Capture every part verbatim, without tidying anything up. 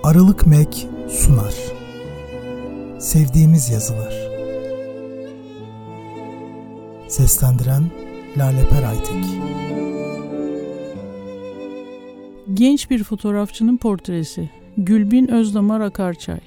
Aralık Mek sunar. Sevdiğimiz yazılar. Seslendiren Lale Aytek. Genç bir fotoğrafçının portresi. Gülbin Özdamar Akarçay.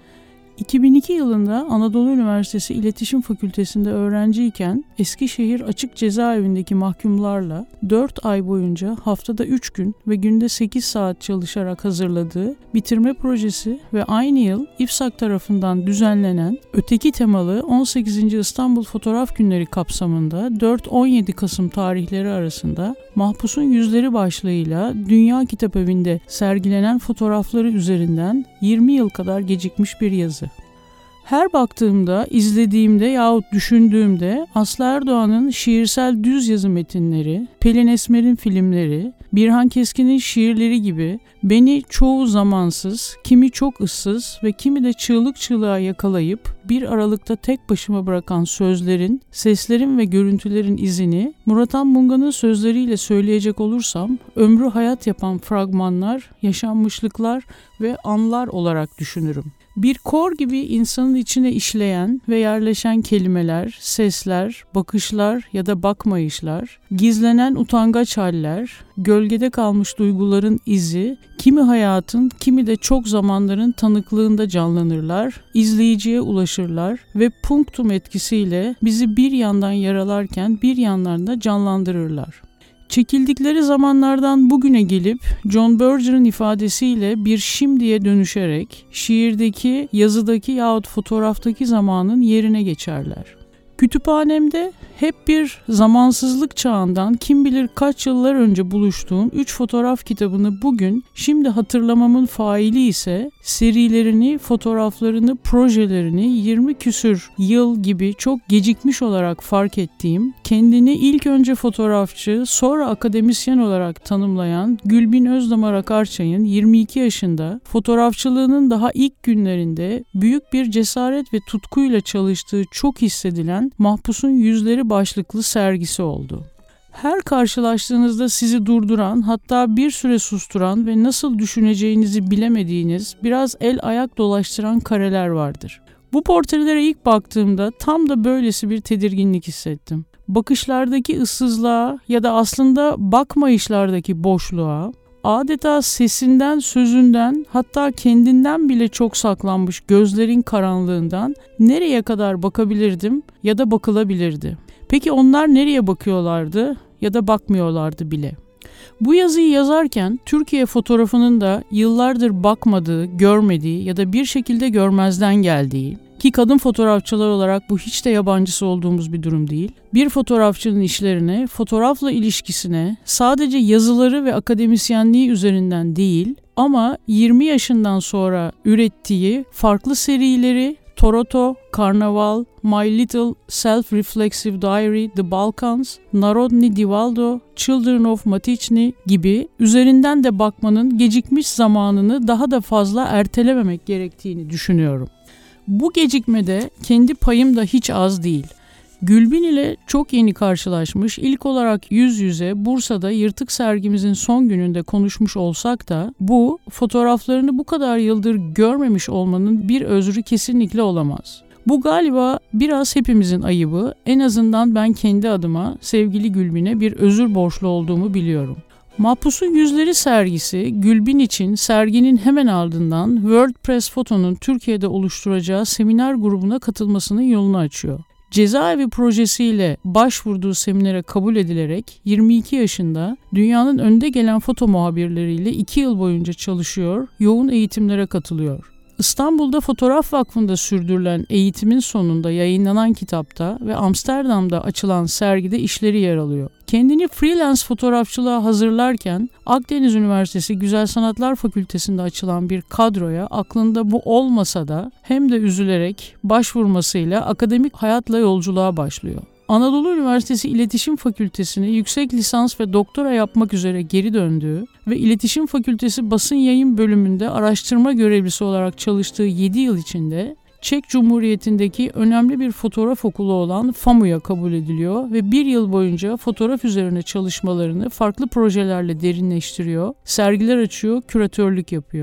iki bin iki yılında Anadolu Üniversitesi İletişim Fakültesi'nde öğrenciyken Eskişehir Açık Cezaevindeki mahkumlarla dört ay boyunca haftada üç gün ve günde sekiz saat çalışarak hazırladığı bitirme projesi ve aynı yıl İFSAK tarafından düzenlenen öteki temalı on sekizinci İstanbul Fotoğraf Günleri kapsamında dört on yedi Kasım tarihleri arasında Mahpus'un Yüzleri başlığıyla Dünya Kitapevi'nde sergilenen fotoğrafları üzerinden yirmi yıl kadar gecikmiş bir yazı. Her baktığımda, izlediğimde yahut düşündüğümde Aslı Erdoğan'ın şiirsel düz yazı metinleri, Pelin Esmer'in filmleri, Birhan Keskin'in şiirleri gibi beni çoğu zamansız, kimi çok ıssız ve kimi de çığlık çığlığa yakalayıp bir aralıkta tek başıma bırakan sözlerin, seslerin ve görüntülerin izini Murat Anmunga'nın sözleriyle söyleyecek olursam ömrü hayat yapan fragmanlar, yaşanmışlıklar ve anlar olarak düşünürüm. Bir kor gibi insanın içine işleyen ve yerleşen kelimeler, sesler, bakışlar ya da bakmayışlar, gizlenen utangaç haller, gölgede kalmış duyguların izi, kimi hayatın, kimi de çok zamanların tanıklığında canlanırlar, izleyiciye ulaşırlar ve punktum etkisiyle bizi bir yandan yaralarken bir yandan da canlandırırlar. Çekildikleri zamanlardan bugüne gelip John Berger'ın ifadesiyle bir şimdiye dönüşerek şiirdeki, yazıdaki yahut fotoğraftaki zamanın yerine geçerler. Kütüphanemde hep bir zamansızlık çağından kim bilir kaç yıllar önce buluştuğum üç fotoğraf kitabını bugün şimdi hatırlamamın faili ise serilerini, fotoğraflarını, projelerini yirmi küsür yıl gibi çok gecikmiş olarak fark ettiğim, kendini ilk önce fotoğrafçı sonra akademisyen olarak tanımlayan Gülbin Özdamar Akarçay'ın yirmi iki yaşında fotoğrafçılığının daha ilk günlerinde büyük bir cesaret ve tutkuyla çalıştığı çok hissedilen Mahpus'un Yüzleri başlıklı sergisi oldu. Her karşılaştığınızda sizi durduran, hatta bir süre susturan ve nasıl düşüneceğinizi bilemediğiniz, biraz el ayak dolaştıran kareler vardır. Bu portrelere ilk baktığımda tam da böylesi bir tedirginlik hissettim. Bakışlardaki ıssızlığa ya da aslında bakmayışlardaki boşluğa, adeta sesinden, sözünden, hatta kendinden bile çok saklanmış gözlerin karanlığından nereye kadar bakabilirdim ya da bakılabilirdi. Peki onlar nereye bakıyorlardı ya da bakmıyorlardı bile? Bu yazıyı yazarken Türkiye fotoğrafının da yıllardır bakmadığı, görmediği ya da bir şekilde görmezden geldiği, ki kadın fotoğrafçılar olarak bu hiç de yabancısı olduğumuz bir durum değil, bir fotoğrafçının işlerine, fotoğrafla ilişkisine sadece yazıları ve akademisyenliği üzerinden değil ama yirmi yaşından sonra ürettiği farklı serileri Toronto, Karnaval, My Little Self-Reflexive Diary, The Balkans, Narodni Divaldo, Children of Matichny gibi üzerinden de bakmanın gecikmiş zamanını daha da fazla ertelememek gerektiğini düşünüyorum. Bu gecikmede kendi payım da hiç az değil. Gülbin ile çok yeni karşılaşmış, ilk olarak yüz yüze Bursa'da Yırtık sergimizin son gününde konuşmuş olsak da bu fotoğraflarını bu kadar yıldır görmemiş olmanın bir özrü kesinlikle olamaz. Bu galiba biraz hepimizin ayıbı, en azından ben kendi adıma sevgili Gülbin'e bir özür borçlu olduğumu biliyorum. Mahpus'un Yüzleri sergisi Gülbin için serginin hemen ardından World Press Photo'nun Türkiye'de oluşturacağı seminer grubuna katılmasının yolunu açıyor. Cezaevi projesiyle başvurduğu seminere kabul edilerek yirmi iki yaşında dünyanın önde gelen foto muhabirleriyle iki yıl boyunca çalışıyor, yoğun eğitimlere katılıyor. İstanbul'da Fotoğraf Vakfı'nda sürdürülen eğitimin sonunda yayınlanan kitapta ve Amsterdam'da açılan sergide işleri yer alıyor. Kendini freelance fotoğrafçılığa hazırlarken Akdeniz Üniversitesi Güzel Sanatlar Fakültesi'nde açılan bir kadroya aklında bu olmasa da hem de üzülerek başvurmasıyla akademik hayatla yolculuğa başlıyor. Anadolu Üniversitesi İletişim Fakültesi'ni yüksek lisans ve doktora yapmak üzere geri döndüğü ve İletişim Fakültesi Basın Yayın Bölümünde araştırma görevlisi olarak çalıştığı yedi yıl içinde Çek Cumhuriyeti'ndeki önemli bir fotoğraf okulu olan FAMU'ya kabul ediliyor ve bir yıl boyunca fotoğraf üzerine çalışmalarını farklı projelerle derinleştiriyor, sergiler açıyor, küratörlük yapıyor.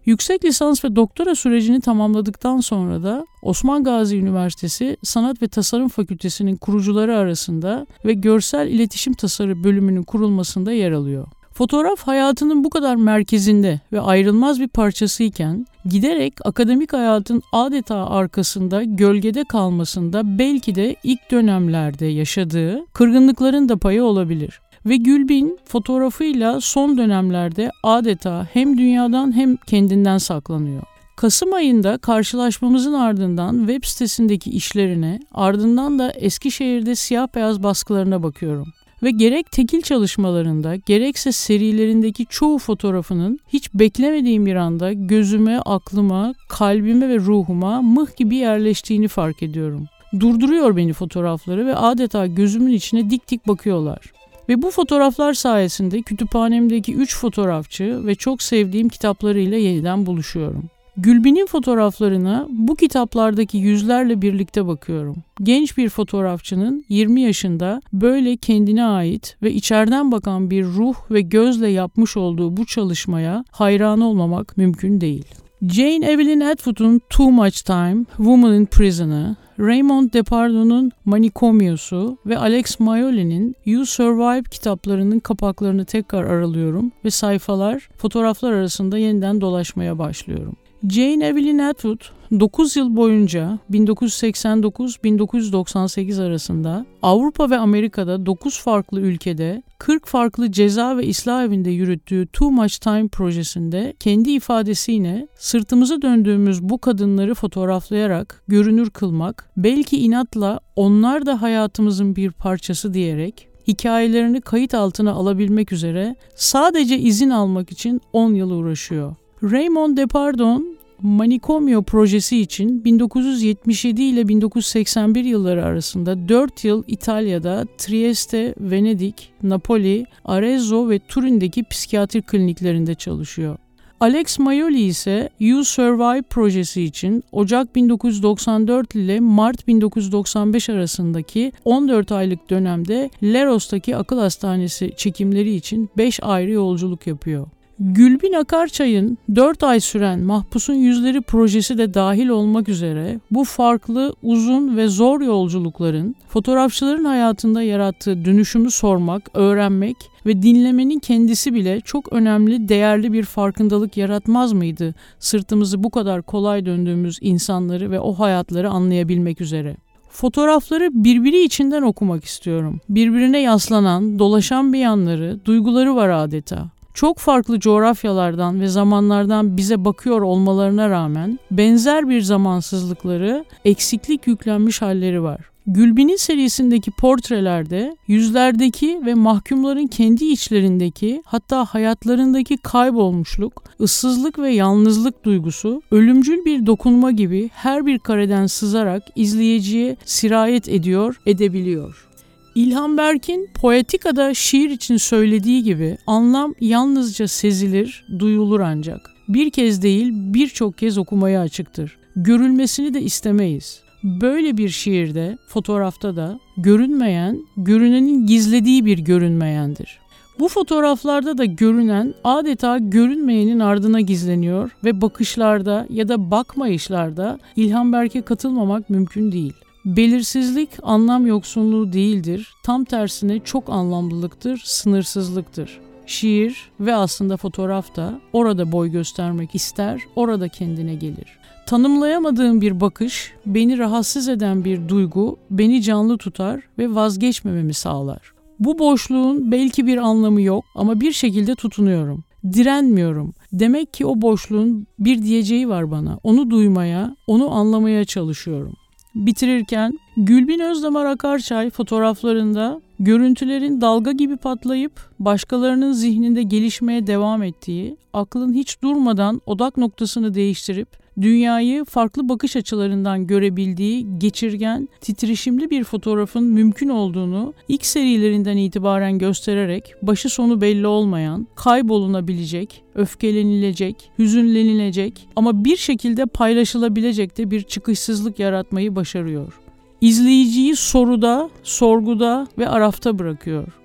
Yüksek lisans ve doktora sürecini tamamladıktan sonra da Osman Gazi Üniversitesi Sanat ve Tasarım Fakültesi'nin kurucuları arasında ve Görsel İletişim Tasarı bölümünün kurulmasında yer alıyor. Fotoğraf hayatının bu kadar merkezinde ve ayrılmaz bir parçasıyken giderek akademik hayatın adeta arkasında gölgede kalmasında belki de ilk dönemlerde yaşadığı kırgınlıkların da payı olabilir. Ve Gülbin fotoğrafıyla son dönemlerde adeta hem dünyadan hem kendinden saklanıyor. Kasım ayında karşılaşmamızın ardından web sitesindeki işlerine, ardından da Eskişehir'de siyah beyaz baskılarına bakıyorum. Ve gerek tekil çalışmalarında gerekse serilerindeki çoğu fotoğrafının hiç beklemediğim bir anda gözüme, aklıma, kalbime ve ruhuma mıh gibi yerleştiğini fark ediyorum. Durduruyor beni fotoğrafları ve adeta gözümün içine dik dik bakıyorlar. Ve bu fotoğraflar sayesinde kütüphanemdeki üç fotoğrafçı ve çok sevdiğim kitaplarıyla yeniden buluşuyorum. Gülbin'in fotoğraflarına bu kitaplardaki yüzlerle birlikte bakıyorum. Genç bir fotoğrafçının yirmi yaşında böyle kendine ait ve içeriden bakan bir ruh ve gözle yapmış olduğu bu çalışmaya hayran olmamak mümkün değil. Jane Evelyn Atwood'un Too Much Time, Woman in Prison'ı, Raymond Depardon'un Manikomyo'su ve Alex Maioli'nin You Survive kitaplarının kapaklarını tekrar aralıyorum ve sayfalar, fotoğraflar arasında yeniden dolaşmaya başlıyorum. Jane Evelyn Atwood dokuz yıl boyunca bin dokuz yüz seksen dokuz - bin dokuz yüz doksan sekiz arasında Avrupa ve Amerika'da dokuz farklı ülkede kırk farklı ceza ve ıslah evinde yürüttüğü Too Much Time projesinde kendi ifadesiyle sırtımızı döndüğümüz bu kadınları fotoğraflayarak görünür kılmak, belki inatla onlar da hayatımızın bir parçası diyerek hikayelerini kayıt altına alabilmek üzere sadece izin almak için on yıl uğraşıyor. Raymond Depardon, Manikomyo projesi için bin dokuz yüz yetmiş yedi ile bin dokuz yüz seksen bir yılları arasında dört yıl İtalya'da Trieste, Venedik, Napoli, Arezzo ve Turin'deki psikiyatri kliniklerinde çalışıyor. Alex Maioli ise You Survive projesi için Ocak bin dokuz yüz doksan dört ile Mart bin dokuz yüz doksan beş arasındaki on dört aylık dönemde Leros'taki akıl hastanesi çekimleri için beş ayrı yolculuk yapıyor. Gülbin Akarçay'ın dört ay süren Mahpus'un Yüzleri projesi de dahil olmak üzere bu farklı, uzun ve zor yolculukların fotoğrafçıların hayatında yarattığı dönüşümü sormak, öğrenmek ve dinlemenin kendisi bile çok önemli, değerli bir farkındalık yaratmaz mıydı sırtımızı bu kadar kolay döndüğümüz insanları ve o hayatları anlayabilmek üzere? Fotoğrafları birbiri içinden okumak istiyorum. Birbirine yaslanan, dolaşan bir yanları, duyguları var adeta. Çok farklı coğrafyalardan ve zamanlardan bize bakıyor olmalarına rağmen benzer bir zamansızlıkları, eksiklik yüklenmiş halleri var. Gülbin'in serisindeki portrelerde yüzlerdeki ve mahkumların kendi içlerindeki, hatta hayatlarındaki kaybolmuşluk, ıssızlık ve yalnızlık duygusu ölümcül bir dokunma gibi her bir kareden sızarak izleyiciye sirayet ediyor, edebiliyor. İlhan Berk'in Poetika'da şiir için söylediği gibi anlam yalnızca sezilir, duyulur ancak. Bir kez değil birçok kez okumaya açıktır. Görülmesini de istemeyiz. Böyle bir şiirde, fotoğrafta da görünmeyen, görünenin gizlediği bir görünmeyendir. Bu fotoğraflarda da görünen adeta görünmeyenin ardına gizleniyor ve bakışlarda ya da bakmayışlarda İlhan Berk'e katılmamak mümkün değil. Belirsizlik anlam yoksunluğu değildir, tam tersine çok anlamlılıktır, sınırsızlıktır. Şiir ve aslında fotoğraf da orada boy göstermek ister, orada kendine gelir. Tanımlayamadığım bir bakış, beni rahatsız eden bir duygu, beni canlı tutar ve vazgeçmememi sağlar. Bu boşluğun belki bir anlamı yok ama bir şekilde tutunuyorum. Direnmiyorum. Demek ki o boşluğun bir diyeceği var bana. Onu duymaya, onu anlamaya çalışıyorum. Bitirirken Gülbin Özdamar Akarçay fotoğraflarında görüntülerin dalga gibi patlayıp başkalarının zihninde gelişmeye devam ettiği, aklın hiç durmadan odak noktasını değiştirip dünyayı farklı bakış açılarından görebildiği geçirgen, titreşimli bir fotoğrafın mümkün olduğunu ilk serilerinden itibaren göstererek başı sonu belli olmayan, kaybolunabilecek, öfkelenilecek, hüzünlenilecek ama bir şekilde paylaşılabilecek de bir çıkışsızlık yaratmayı başarıyor. İzleyiciyi soruda, sorguda ve arafta bırakıyor.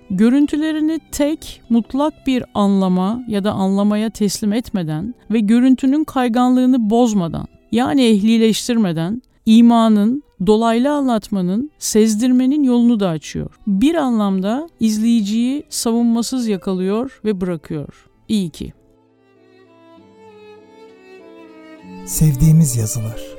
Görüntülerini tek, mutlak bir anlama ya da anlamaya teslim etmeden ve görüntünün kayganlığını bozmadan, yani ehlileştirmeden, imanın, dolaylı anlatmanın, sezdirmenin yolunu da açıyor. Bir anlamda izleyiciyi savunmasız yakalıyor ve bırakıyor. İyi ki. Sevdiğimiz yazılar.